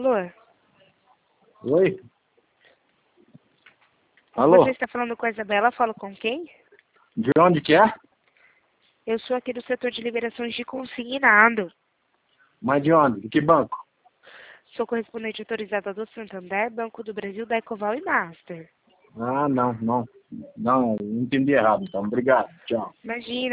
Alô? Oi? Alô? Você está falando com a Isabela? Falo com quem? De onde que é? Eu sou aqui do setor de liberações de consignado. Mas de onde? De que banco? Sou correspondente autorizada do Santander, Banco do Brasil, da Ecoval e Master. Ah, não entendi errado, então. Obrigado, tchau. Imagina.